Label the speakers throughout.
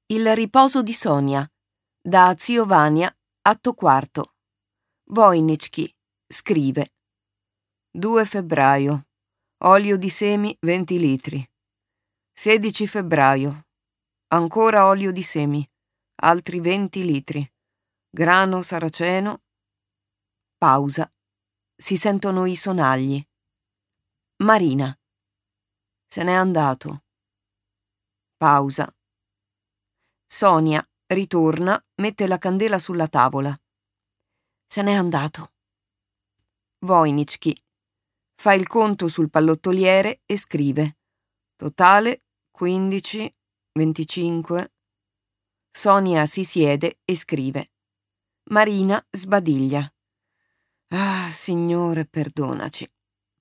Speaker 1: Il riposo di Sonia, da Zio Vania, atto quarto. Wojnicki scrive: 2 febbraio. Olio di semi 20 litri. 16 febbraio. Ancora olio di semi, altri 20 litri. Grano saraceno. Pausa. Si sentono i sonagli. Marina. Se n'è andato. Pausa. Sonia ritorna, mette la candela sulla tavola. Se n'è andato. Wojnicki fa il conto sul pallottoliere e scrive: totale 15, 25. Sonia si siede e scrive. Marina sbadiglia: ah, Signore, perdonaci.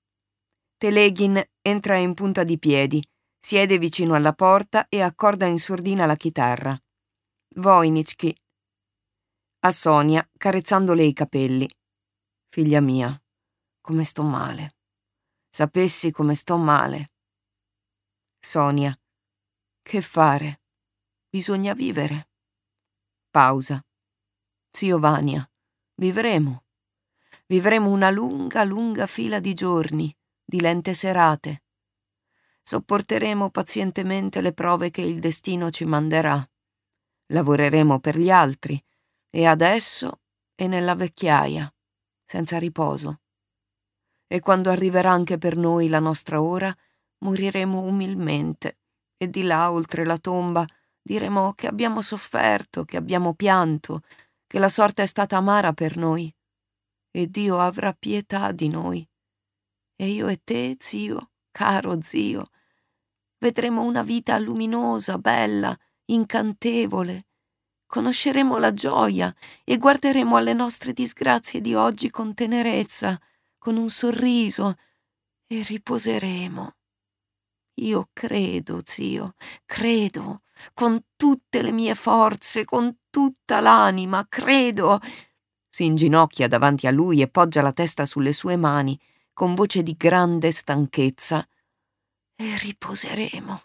Speaker 1: Telegin entra in punta di piedi, siede vicino alla porta e accorda in sordina la chitarra. Wojnicki a Sonia, carezzandole i capelli: figlia mia, come sto male. Sapessi come sto male. Sonia: che fare? Bisogna vivere. Pausa. Zio Vania: vivremo. Vivremo una lunga, lunga fila di giorni, di lente serate. Sopporteremo pazientemente le prove che il destino ci manderà. Lavoreremo per gli altri, e adesso e nella vecchiaia, senza riposo. E quando arriverà anche per noi la nostra ora, moriremo umilmente, e di là, oltre la tomba, diremo che abbiamo sofferto, che abbiamo pianto, che la sorte è stata amara per noi, e Dio avrà pietà di noi. E io e te, zio, caro zio, vedremo una vita luminosa, bella, incantevole. Conosceremo la gioia e guarderemo alle nostre disgrazie di oggi con tenerezza, con un sorriso, e riposeremo. Io credo, zio, credo, con tutte le mie forze, con tutta l'anima, credo. Si inginocchia davanti a lui e poggia la testa sulle sue mani, con voce di grande stanchezza. E riposeremo.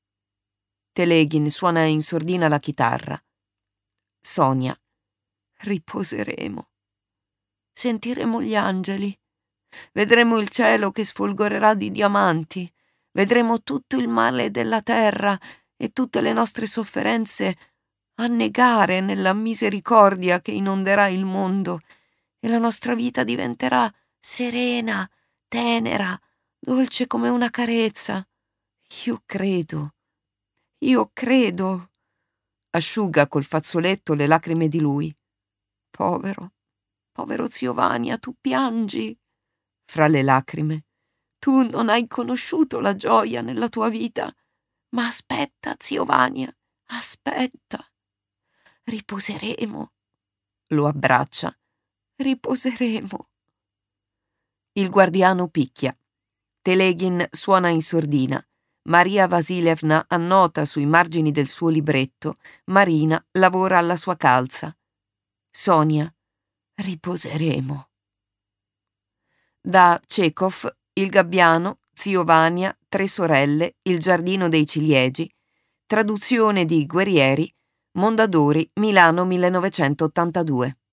Speaker 1: Telegin suona in sordina la chitarra. Sonia: riposeremo. Sentiremo gli angeli. Vedremo il cielo che sfolgorerà di diamanti. Vedremo tutto il male della terra e tutte le nostre sofferenze annegare nella misericordia che inonderà il mondo, e la nostra vita diventerà serena, tenera, dolce come una carezza. Io credo. Io credo. Asciuga col fazzoletto le lacrime di lui. Povero, povero zio Vania, tu piangi. Fra le lacrime: tu non hai conosciuto la gioia nella tua vita. Ma aspetta, zio Vania, aspetta. Riposeremo. Lo abbraccia. Riposeremo. Il guardiano picchia. Telegin suona in sordina. Maria Vasilevna annota sui margini del suo libretto. Marina lavora alla sua calza. Sonia: riposeremo. Da Chekhov, Il gabbiano, Zio Vania, Tre sorelle, Il giardino dei ciliegi. Traduzione di Guerrieri. Mondadori, Milano 1982.